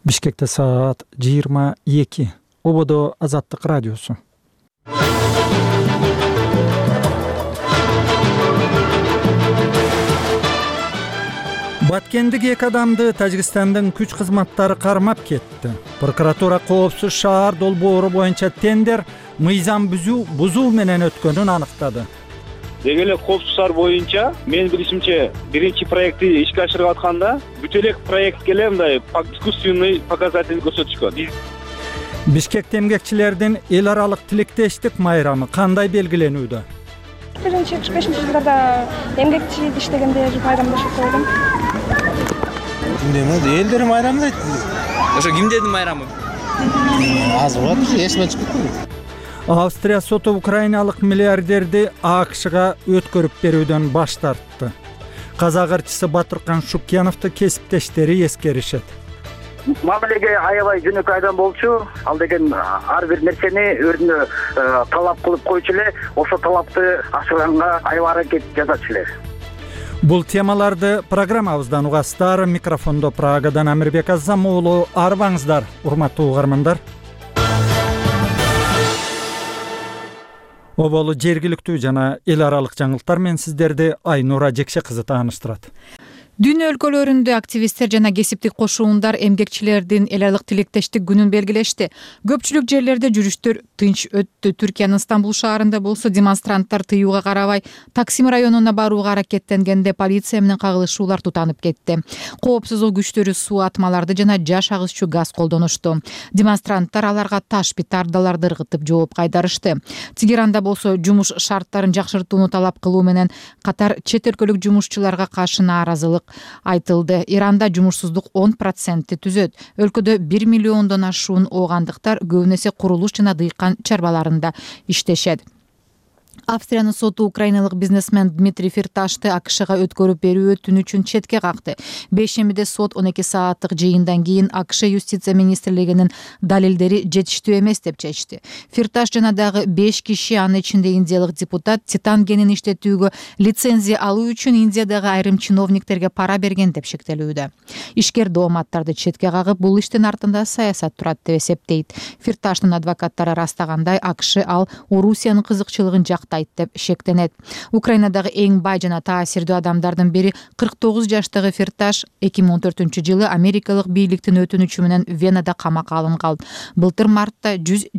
Бишкекте саат 22. Ободо Азаттык радиосу. Баткендик 2 адамды Тажикстандын күч кызматтары кармап кетти. Прокуратура коопсуз шаар долбоору боюнча тендер мыйзам бузуу менен өткөнүн аныктады. Деги эле коопсуз шаар боюнча менин билишимче биринчи проектти ишке ашырып атканда бүт эле проектке эле мындай искусственный показатель көрсөтүшкөн. Бишкекте эмгекчилердин эл аралык тилектештик майрамы кандай белгиленүүдө? 45-жылдарда эмгекчи иштегендер майрамдашып койдум. Элдер майрамы дейт. Ошо кимдердин майрамы? Аз болот, эсиме чыгып кетти. Австрия соту украиналык миллиардерди АКШга өткөрүп берүүдөн баш тартты. Казак ырчысы Батыркан Шукеновду кесиптештери эскеришет. Мамилеге аябай жөнөкөй адам болчу. Ал деген ар бир нерсени өзүнө талап кылып койчу эле, ошо талапты ашырганга аябай аракет жасачу эле. Бул темаларды программабыздан угасыздар. Микрофондо Прагадан Амирбек Азам уулу. Арбаңыздар, урматтуу угармандар. Оболу жергиликтүү жана эл аралык жаңылыктар менен сиздерди Айнура Жекше кызы тааныштырат. Дүйнө өлкөлөрүндө активисттер жана кесиптик кошуундар эмгекчилердин эл аралык тилектештик күнүн белгилешти. Көпчүлүк жерлерде жүрүштөр тынч өттү. Түркиянын Стамбул шаарында болсо демонстранттар тыюуга карабай Таксим районуна барууга аракеттенгенде полиция менен кагылышуулар тутанып кетти. Коопсуздук күчтөрү суу атмаларды жана жаш агызчу газ колдонушту. Демонстранттар аларга таш петардаларды ыргытып жооп кайдарышты. Тегеранда болсо жумуш шарттарын жакшыртууну талап кылуу менен катар чет өлкөлүк жумушчуларга каршы нааразылык айтылды. Иранда жумушсуздук 10% түзөт. Өлкөдө 1 миллиондон ашуун оогандыктар көбүн эсе курулуш жана дыйкан чарбаларында иштешет. Австриянын соту украиналык бизнесмен Дмитрий Фирташты АКШга өткөрүп берүү өтүнү үчүн четке какты. Бейшембиде сот 12 сааттык жыйындан кийин АКШ юстиция министрлигинин далилдери жетиштүү эмес деп чечти. Фирташ жана дагы 5 киши, анын ичинде индиялык депутат, титан кенин иштетүүгө лицензия алуу үчүн Индиядагы айрым чиновниктерге пара берген деп шектелүүдө. Ишкер дооматтарды четке кагып, бул иштин артында саясат турат деп эсептейт. Фирташтын адвокаттары ырастагандай, АКШ ал Орусиянын кызыкчылыгын жактайт деп шектенет. Украинадагы эң бай жана таасирдүү адамдардын бири 49 жаштагы Фирташ 2014-жылы америкалык бийликтин өтүнүчү менен Венада камакка алынган. Былтыр мартта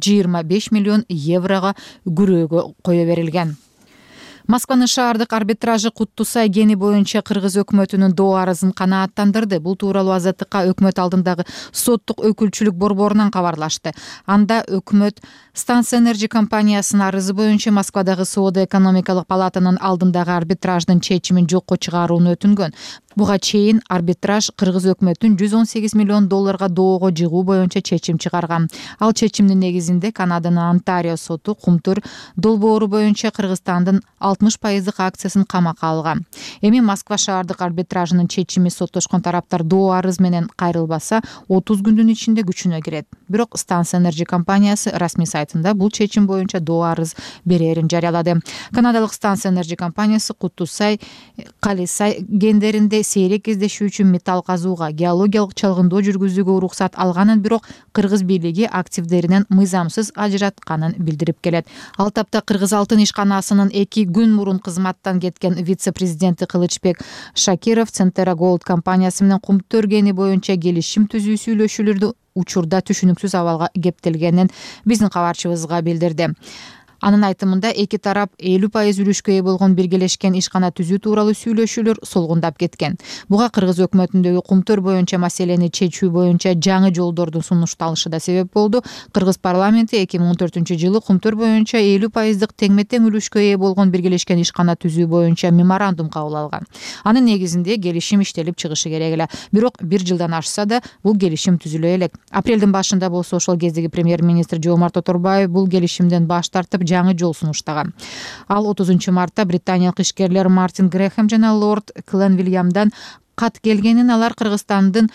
125 миллион еврого күрөөгө кое берилген. Москванын шаардык арбитражы Куттусай кени боюнча кыргыз өкмөтүнүн доо арызын канааттандырды. Бул тууралуу Азаттыкка өкмөт алдындагы соттук өкүлчүлүк борборунан кабарлашты. Анда өкмөт Станция Энерджи компаниясынын арызы боюнча Москвадагы соода-экономикалык палатанын алдындагы арбитраждын чечимин жокко чыгарууну өтүнгөн. Буга чейин арбитраж кыргыз өкмөтүн 118 миллион долларга доого жыгуу боюнча чечим чыгарган. Ал чечимдин негизинде Канаданын Онтарио соту Кумтур долбоору боюнча Кыргызстандын 60% акциясын камакка алган. Эми Москва шаардык арбитражынын чечими соттошкон тараптар доо арыз менен кайрылбаса 30 күндүн ичинде күчүнө кирет. Бирок Станция Энерджи компаниясы расмий сайтында бул чечим боюнча доо арыз берерин жарыялады. Канадалык Станция Энерджи компаниясы Куттусай, Калисай кендеринде сейрек кездешүү үчүн металл казууга, геологиялык чалгындоо жүргүзүүгө уруксат алганын, бирок кыргыз бийлиги активдеринен мыйзамсыз ажыратканын билдирип келет. Ал тапта Кыргыз алтын ишканасынын 2 күн мурун кызматтан кеткен вице-президенти Кылычбек Шакиров Центера Голд компаниясы менен Кумтөр кени боюнча келишим түзүү сүйлөшүүлөрдү учурда түшүнүксүз абалга кептелгенин биздин кабарчыбызга билдирди. Анын айтымында эки тарап 50% үлүшкө ээ болгон биргелешкен ишкана түзүү тууралуу сүйлөшүүлөр солгундап кеткен. Буга кыргыз өкмөтүндөгү Кумтөр боюнча маселени чечүү боюнча жаңы жолдордун сунушталышы да себеп болду. Кыргыз парламенти 2014-жылы Кумтөр боюнча 50% теңме-тең үлүшкө ээ болгон биргелешкен ишкана түзүү боюнча меморандум кабыл алган. Анын негизинде келишим иштелип чыгышы керек эле. Бирок 1 жылдан ашса да бул келишим түзүлө элек. Апрелдин башында болсо ошол кездеги премьер-министр Жомарт Оторбаев бул келишимден баш тартып жаңы жол сунуштаган. Ал 30 мартта британиялык ишкерлер Мартин Грэхэм жана лорд Клен Вильямдан кат келгенин, алар Кыргызстандын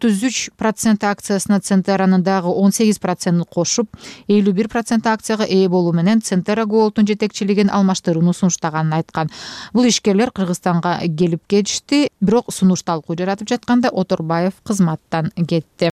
33% акциясына Центеранын дагы 18% кошуп, 51% акцияга ээ болуу менен Центера Голдтун жетекчилигин алмаштырууну сунуштаганын айткан. Бул ишкерлер Кыргызстанга келип кетишти, бирок сунуш талкуу жаратып жатканда Оторбаев кызматтан кетти.